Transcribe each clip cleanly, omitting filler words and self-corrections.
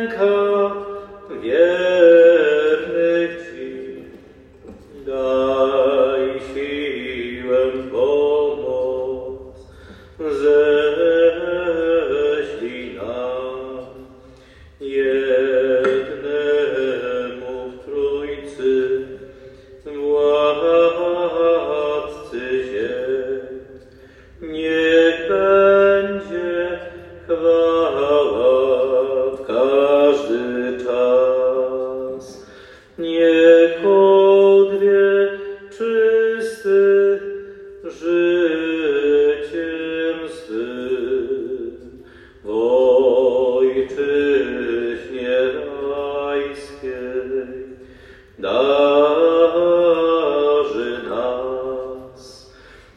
ręka wiernych Ci. Daj siłę, pomoc, ześlij nam jednemu w Trójcy, Władcy ziem. Niech będzie chwała w każdy czas. Niech odwie czysty życiem swym w Ojczyźnie rajskiej. Darzy nas.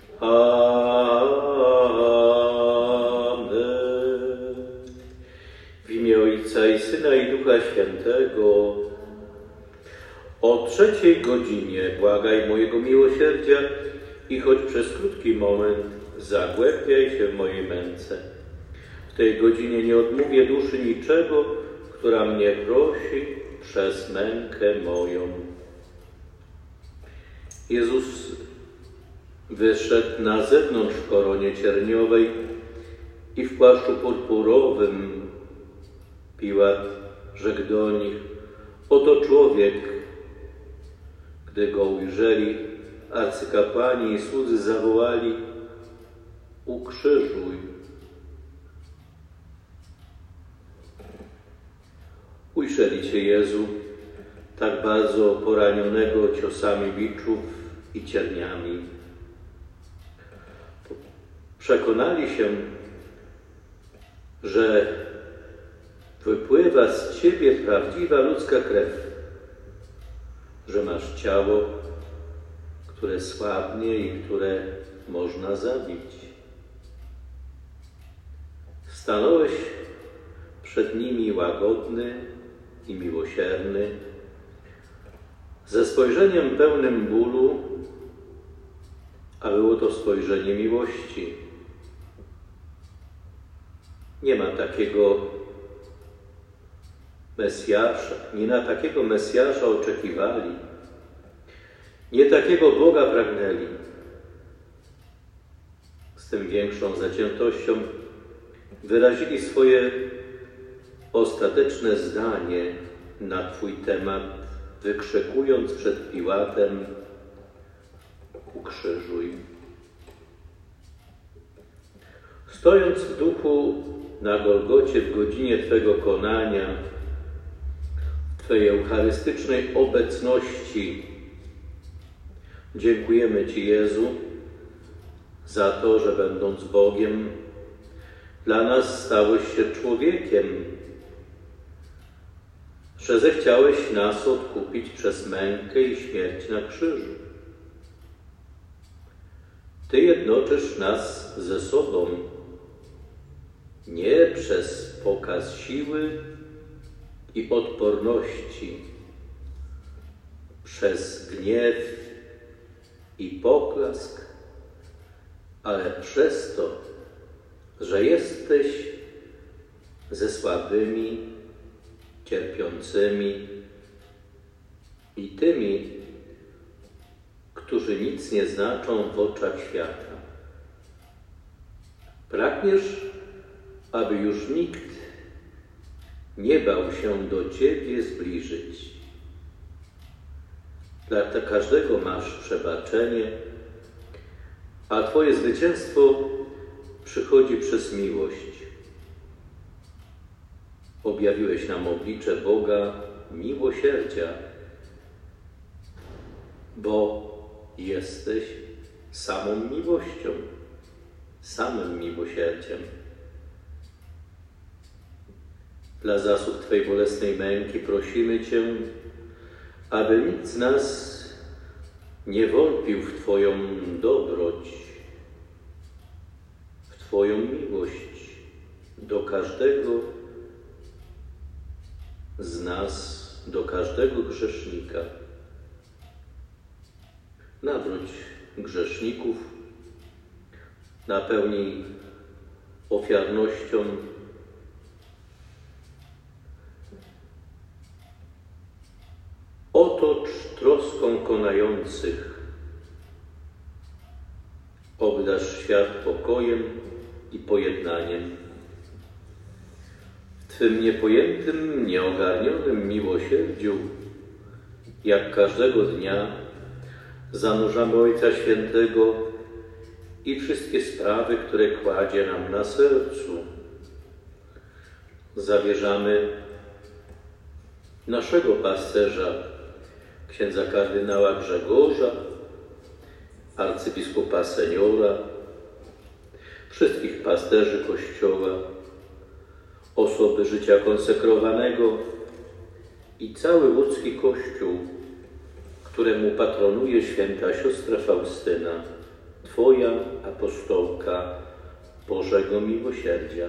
Amen. W imię Ojca i Syna i Ducha Świętego. O 3:00 godzinie błagaj mojego miłosierdzia i choć przez krótki moment zagłębiaj się w mojej męce. W tej godzinie nie odmówię duszy niczego, która mnie prosi przez mękę moją. Jezus wyszedł na zewnątrz w koronie cierniowej i w płaszczu purpurowym. Piłat rzekł do nich: oto człowiek. Gdy go ujrzeli, arcykapłani i słudzy zawołali: ukrzyżuj. Ujrzeli Cię, Jezu, tak bardzo poranionego ciosami biczów i cierniami. Przekonali się, że wypływa z Ciebie prawdziwa ludzka krew, że masz ciało, które słabnie i które można zabić. Stanąłeś przed nimi łagodny i miłosierny, ze spojrzeniem pełnym bólu, a było to spojrzenie miłości. Nie ma takiego Mesjasza, nie na takiego Mesjasza oczekiwali, nie takiego Boga pragnęli. Z tym większą zaciętością wyrazili swoje ostateczne zdanie na Twój temat, wykrzykując przed Piłatem: ukrzyżuj. Stojąc w duchu na Golgocie w godzinie Twego konania, w Twojej eucharystycznej obecności, dziękujemy Ci, Jezu, za to, że będąc Bogiem, dla nas stałeś się człowiekiem, że zechciałeś nas odkupić przez mękę i śmierć na krzyżu. Ty jednoczysz nas ze sobą, nie przez pokaz siły i odporności, przez gniew i poklask, ale przez to, że jesteś ze słabymi, cierpiącymi i tymi, którzy nic nie znaczą w oczach świata. Pragniesz, aby już nikt nie bał się do Ciebie zbliżyć. Dla każdego masz przebaczenie, a Twoje zwycięstwo przychodzi przez miłość. Objawiłeś nam oblicze Boga miłosierdzia, bo jesteś samą miłością, samym miłosierdziem. Dla zasług Twej bolesnej męki prosimy Cię, aby nikt z nas nie wątpił w Twoją dobroć, w Twoją miłość do każdego z nas, do każdego grzesznika. Nawróć grzeszników, napełnij ofiarnością Otocz troską konających, obdarz świat pokojem i pojednaniem. W Twym niepojętym, nieogarnionym miłosierdziu, jak każdego dnia, zanurzamy Ojca Świętego i wszystkie sprawy, które kładzie nam na sercu. Zawierzamy naszego pasterza, księdza kardynała Grzegorza, arcybiskupa seniora, wszystkich pasterzy Kościoła, osoby życia konsekrowanego i cały ludzki Kościół, któremu patronuje święta siostra Faustyna, Twoja apostołka Bożego Miłosierdzia.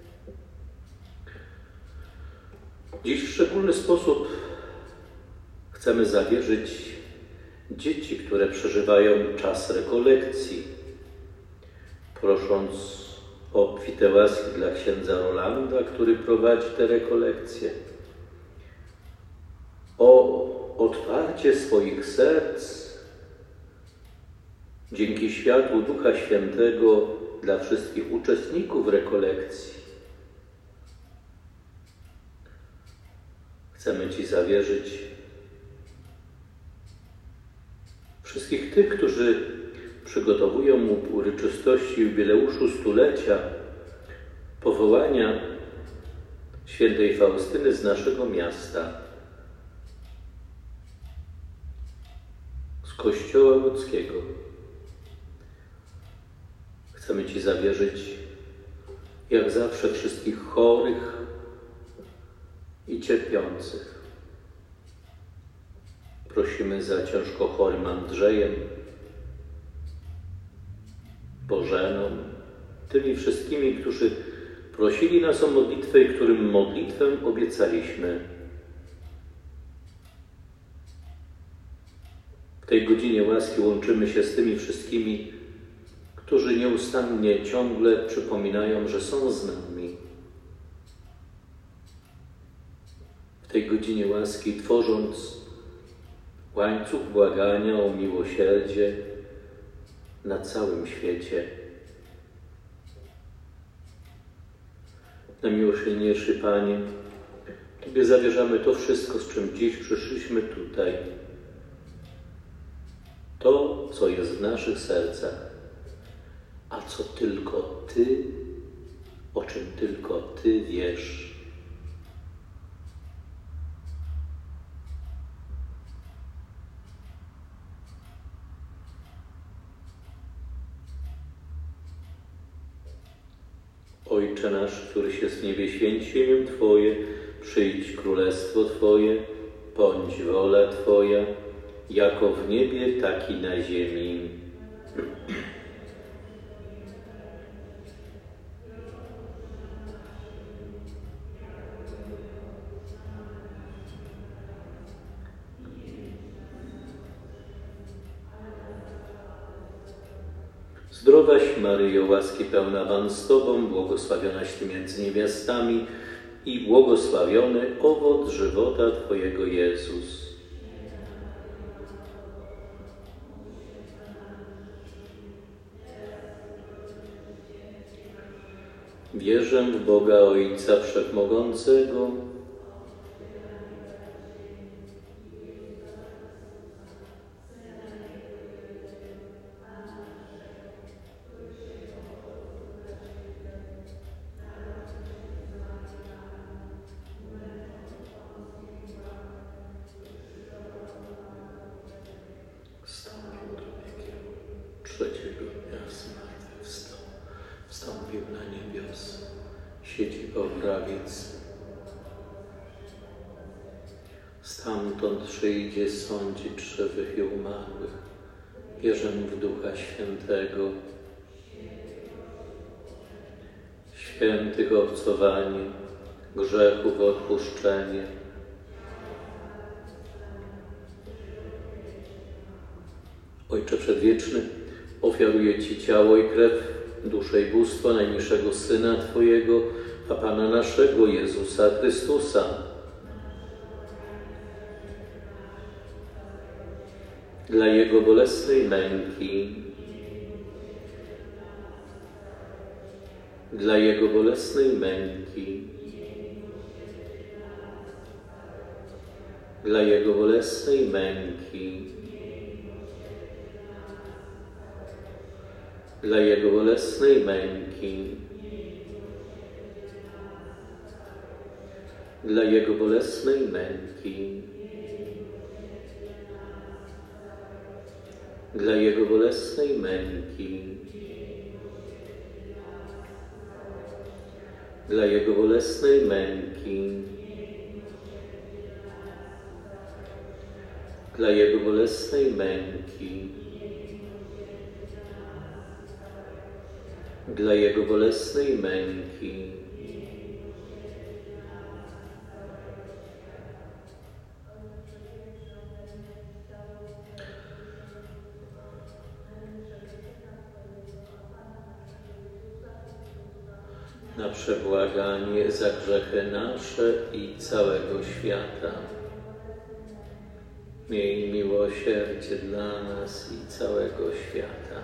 Dziś w szczególny sposób chcemy zawierzyć dzieci, które przeżywają czas rekolekcji, prosząc o obfite łaski dla księdza Rolanda, który prowadzi te rekolekcje, o otwarcie swoich serc dzięki światłu Ducha Świętego dla wszystkich uczestników rekolekcji. Chcemy Ci zawierzyć wszystkich tych, którzy przygotowują mu uroczystości jubileuszu stulecia powołania świętej Faustyny z naszego miasta, z Kościoła Łódzkiego. Chcemy Ci zawierzyć, jak zawsze, wszystkich chorych i cierpiących. Prosimy za ciężko chorym Andrzejem, Bożeną, tymi wszystkimi, którzy prosili nas o modlitwę i którym modlitwę obiecaliśmy. W tej godzinie łaski łączymy się z tymi wszystkimi, którzy nieustannie, ciągle przypominają, że są z nami. W tej godzinie łaski, tworząc łańcuch błagania o miłosierdzie na całym świecie. Najmiłosierniejszy Panie, Tobie zawierzamy to wszystko, z czym dziś przyszliśmy tutaj. To, co jest w naszych sercach, a co tylko Ty, o czym tylko Ty wiesz. Ojcze nasz, któryś jest w niebie, święć się imię Twoje, przyjdź królestwo Twoje, bądź wola Twoja, jako w niebie, tak i na ziemi. Zdrowaś Maryjo, łaski pełna Pan z Tobą, błogosławionaś Ty między niewiastami i błogosławiony owoc żywota Twojego Jezus. Wierzę w Boga Ojca Wszechmogącego, trzeciego dnia zmartwychwstał, wstąpił na niebios, siedzi po prawicy. Stamtąd przyjdzie sądzić żywych i umarłych. Wierzę w Ducha Świętego, świętych obcowanie, grzechów odpuszczenie, Ojcze Przedwieczny, ofiaruję Ci ciało i krew, duszę i bóstwo najmilszego Syna Twojego, a Pana naszego Jezusa Chrystusa, dla Jego bolesnej męki, dla Jego bolesnej męki, dla Jego bolesnej męki, dla Jego bolesnej męki, dla Jego bolesnej męki, dla Jego bolesnej męki, dla Jego bolesnej męki, dla Jego bolesnej męki, dla Jego bolesnej męki, na przebłaganie za grzechy nasze i całego świata. Miej miłosierdzie dla nas i całego świata.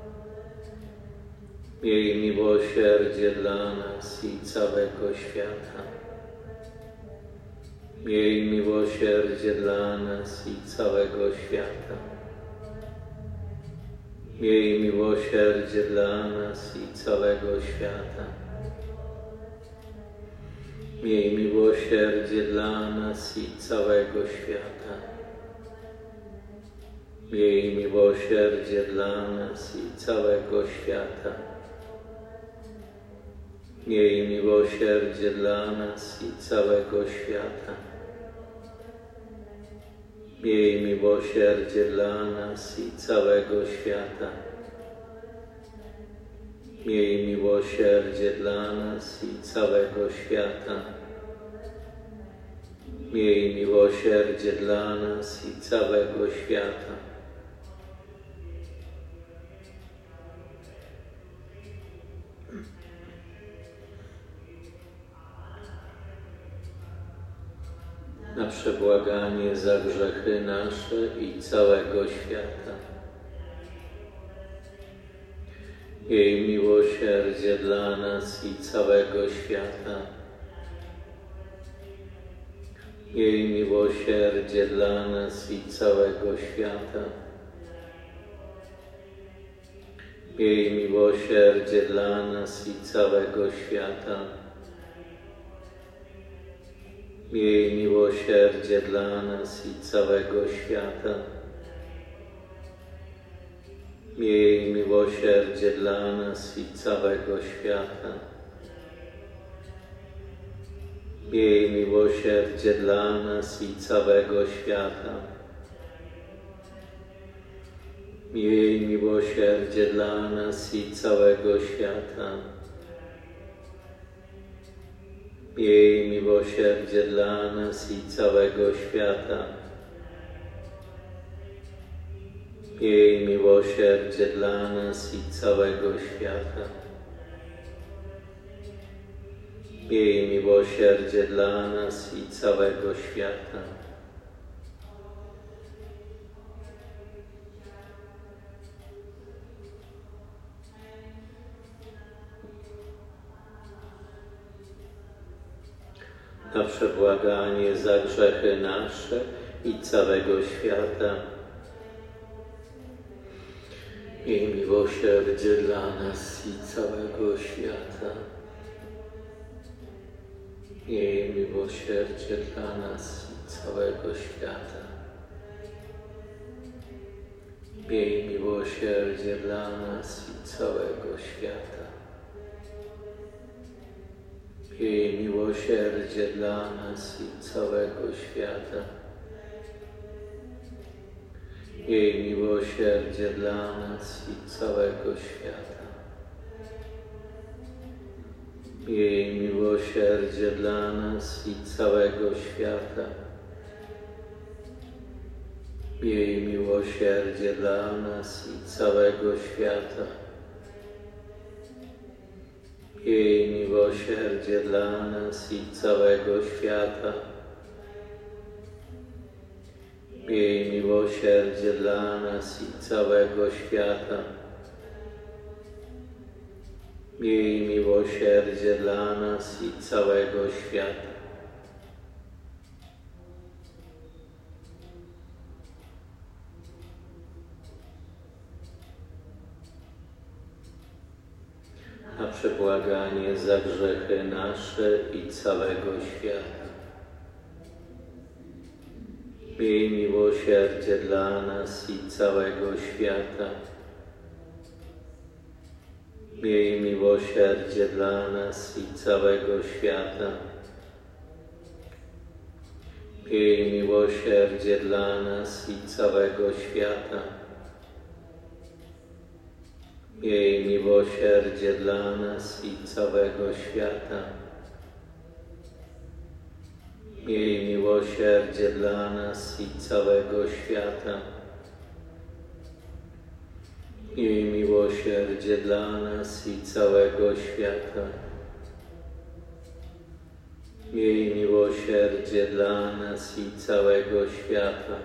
Miej miłosierdzie dla nas i całego świata. Miej miłosierdzie dla nas i całego świata. Miej miłosierdzie dla nas i całego świata. Miej miłosierdzie dla nas i całego świata. Miej miłosierdzie dla nas i całego świata. Miej miłosierdzie dla nas i całego świata. Miej miłosierdzie dla nas i całego świata. Miej miłosierdzie dla nas i całego świata. Miej miłosierdzie dla nas i całego świata. Na przebłaganie za grzechy nasze i całego świata. Miej miłosierdzie dla nas i całego świata. Miej miłosierdzie dla nas i całego świata. Miej miłosierdzie dla nas i całego świata. Miej miłosierdzie dla nas i całego świata. Miej miłosierdzie dla nas i całego świata. Miej miłosierdzie dla nas i całego świata. Miej miłosierdzie dla nas i całego świata. Miej miłosierdzie dla nas i całego świata. Miej miłosierdzie dla nas i całego świata. Miej miłosierdzie dla nas i całego świata. Na przebłaganie za grzechy nasze i całego świata. Miej miłosierdzie dla nas i całego świata. Miej miłosierdzie dla nas i całego świata. Miej miłosierdzie dla nas i całego świata. Miej miłosierdzie dla nas i całego świata. Miej miłosierdzie dla nas i całego świata. Miej miłosierdzie dla nas i całego świata. Miej miłosierdzie dla nas i całego świata. Miej miłosierdzie dla nas i całego świata. Miej miłosierdzie dla nas i całego świata. Miej miłosierdzie dla nas i całego świata. Na przebłaganie za grzechy nasze i całego świata. Miej miłosierdzie dla nas i całego świata. Miej miłosierdzie dla nas i całego świata. Miej miłosierdzie dla nas i całego świata. Miej miłosierdzie dla nas i całego świata. Miej miłosierdzie dla nas i całego świata. Miej miłosierdzie dla nas i całego świata. Miej miłosierdzie dla nas i całego świata.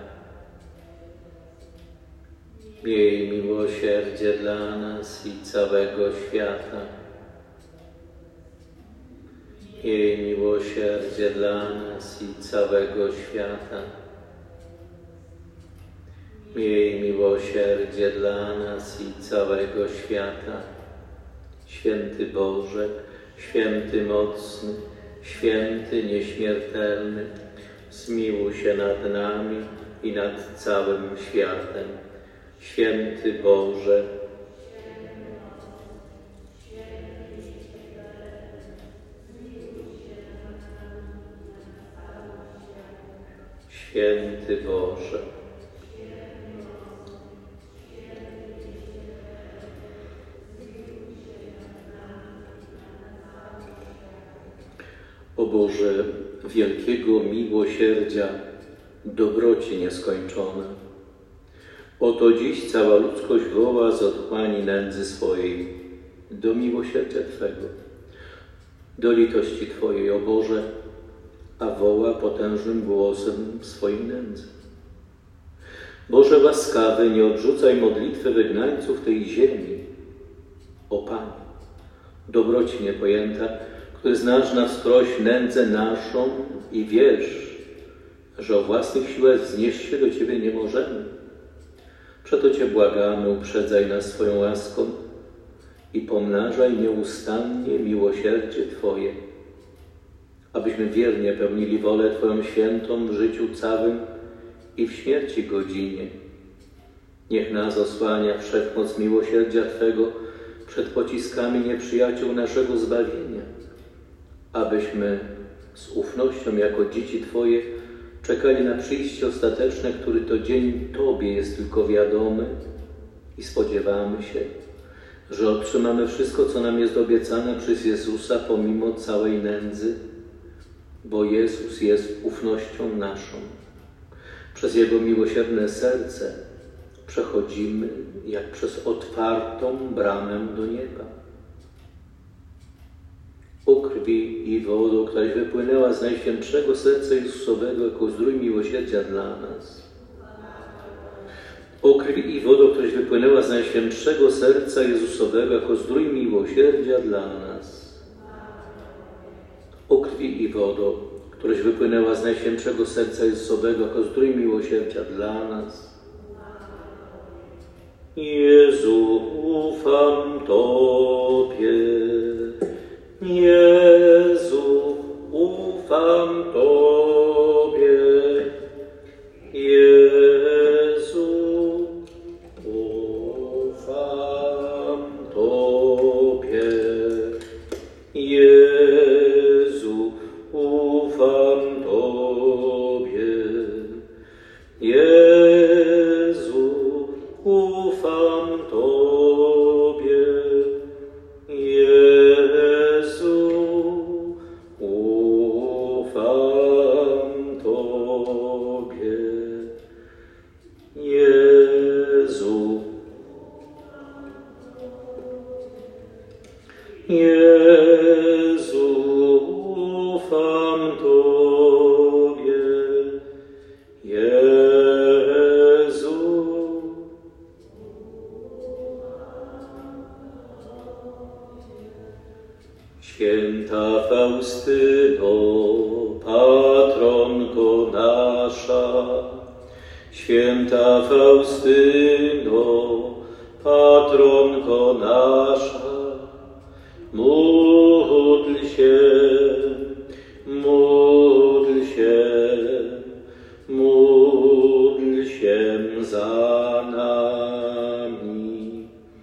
Miej miłosierdzie dla nas i całego świata. Miej miłosierdzie dla nas i całego świata. Miej miłosierdzie dla nas i całego świata. Święty Boże, święty mocny, święty nieśmiertelny, zmiłuj się nad nami i nad całym światem. Święty Boże, święty Boże. O Boże, wielkiego miłosierdzia, dobroci nieskończone, oto dziś cała ludzkość woła z otchłani nędzy swojej do miłosierdzia Twego, do litości Twojej, o Boże, a woła potężnym głosem w swojej nędzy. Boże łaskawy, nie odrzucaj modlitwy wygnańców tej ziemi. O Panie, dobroci niepojęta, który znasz na wskroś nędzę naszą i wiesz, że o własnych siłach wznieść się do Ciebie nie możemy. Przeto Cię błagamy, uprzedzaj nas swoją łaską i pomnażaj nieustannie miłosierdzie Twoje, abyśmy wiernie pełnili wolę Twoją świętą w życiu całym i w śmierci godzinie. Niech nas osłania wszechmoc miłosierdzia Twego przed pociskami nieprzyjaciół naszego zbawienia, abyśmy z ufnością jako dzieci Twoje czekali na przyjście ostateczne, który to dzień Tobie jest tylko wiadomy i spodziewamy się, że otrzymamy wszystko, co nam jest obiecane przez Jezusa pomimo całej nędzy, bo Jezus jest ufnością naszą. Przez Jego miłosierne serce przechodzimy jak przez otwartą bramę do nieba. O krwi i wodo, któraś wypłynęła z Najświętszego Serca Jezusowego jako zdrój miłosierdzia dla nas. O krwi i wodo, któraś wypłynęła z Najświętszego Serca Jezusowego jako zdrój miłosierdzia dla nas. O krwi i wodo, któraś wypłynęła z Najświętszego Serca Jezusowego jako zdrój miłosierdzia dla nas. Jezu, ufam Tobie. Jezu, ufam Tobie. Jezu, ufam Tobie. Jezu, ufam Tobie. Jezu, ufam Tobie. Jezu, ufam nasza. Święta Faustyno, patronko nasza, módl się, módl się, módl się za nami.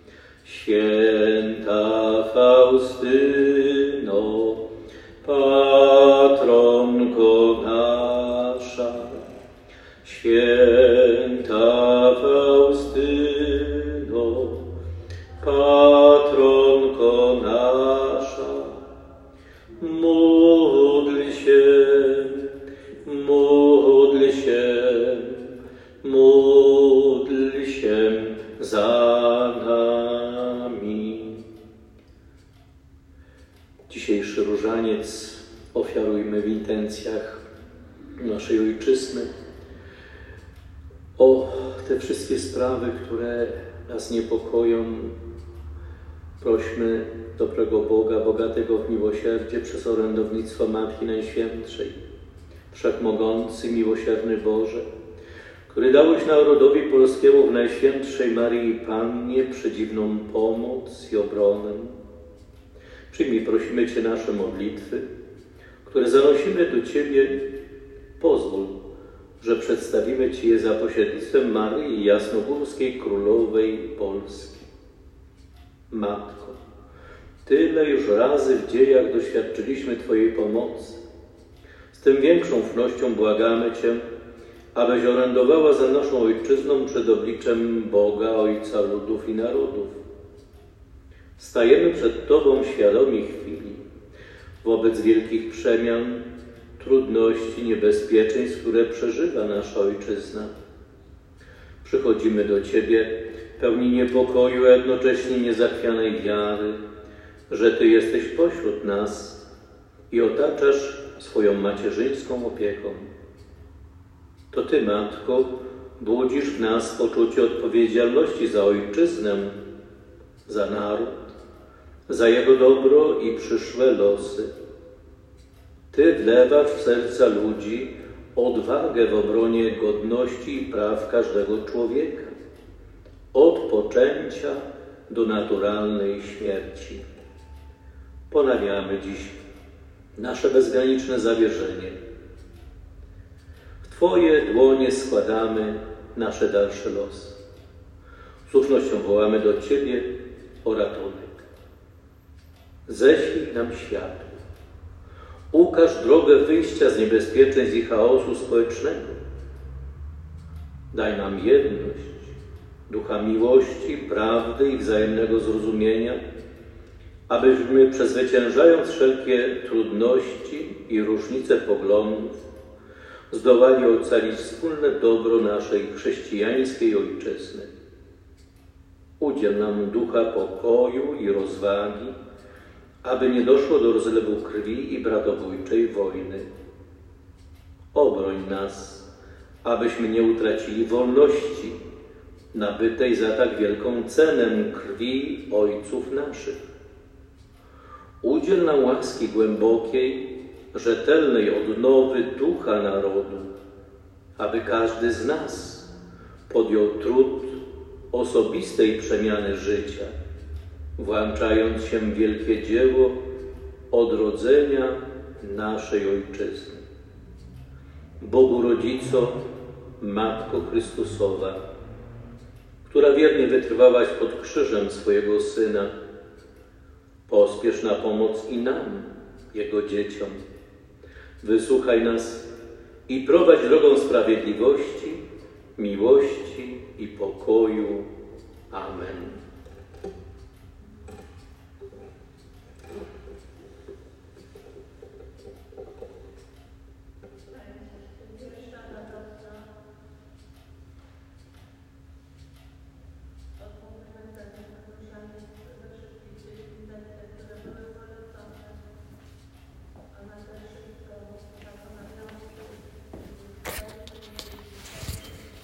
Święta Faustyno, patronko nasza, święta Faustyno, patronko nasza, módl się, módl się, módl się za nami. Dzisiejszy różaniec ofiarujmy w intencjach naszej Ojczyzny. O te wszystkie sprawy, które nas niepokoją, prośmy dobrego Boga, bogatego w miłosierdzie, przez orędownictwo Matki Najświętszej. Wszechmogący, miłosierny Boże, który dałeś narodowi polskiemu w Najświętszej Maryi Pannie przedziwną pomoc i obronę. Przyjmij, prosimy Cię, nasze modlitwy, które zanosimy do Ciebie. Pozwól, że przedstawimy Ci je za pośrednictwem Maryi Jasnogórskiej, Królowej Polski. Matko, tyle już razy w dziejach doświadczyliśmy Twojej pomocy. Z tym większą ufnością błagamy Cię, abyś orędowała za naszą Ojczyzną przed obliczem Boga, Ojca ludów i narodów. Stajemy przed Tobą świadomi chwili, wobec wielkich przemian, trudności, niebezpieczeństw, które przeżywa nasza Ojczyzna. Przychodzimy do Ciebie pełni niepokoju, a jednocześnie niezachwianej wiary, że Ty jesteś pośród nas i otaczasz swoją macierzyńską opieką. To Ty, Matko, budzisz w nas poczucie odpowiedzialności za Ojczyznę, za naród, za jego dobro i przyszłe losy. Ty wlewasz w serca ludzi odwagę w obronie godności i praw każdego człowieka, od poczęcia do naturalnej śmierci. Ponawiamy dziś nasze bezgraniczne zawierzenie. W Twoje dłonie składamy nasze dalsze losy. Z ufnością wołamy do Ciebie o ratunek. Ześlij nam światło. Ukaż drogę wyjścia z niebezpieczeństw i chaosu społecznego. Daj nam jedność, ducha miłości, prawdy i wzajemnego zrozumienia, abyśmy, przezwyciężając wszelkie trudności i różnice poglądów, zdołali ocalić wspólne dobro naszej chrześcijańskiej Ojczyzny. Udziel nam ducha pokoju i rozwagi, aby nie doszło do rozlewu krwi i bratobójczej wojny. Obroń nas, abyśmy nie utracili wolności, nabytej za tak wielką cenę krwi ojców naszych. Udziel nam łaski głębokiej, rzetelnej odnowy ducha narodu, aby każdy z nas podjął trud osobistej przemiany życia, włączając się w wielkie dzieło odrodzenia naszej Ojczyzny. Bogu Rodzico, Matko Chrystusowa, która wiernie wytrwałaś pod krzyżem swojego Syna, pospiesz na pomoc i nam, Jego dzieciom. Wysłuchaj nas i prowadź drogą sprawiedliwości, miłości i pokoju. Amen.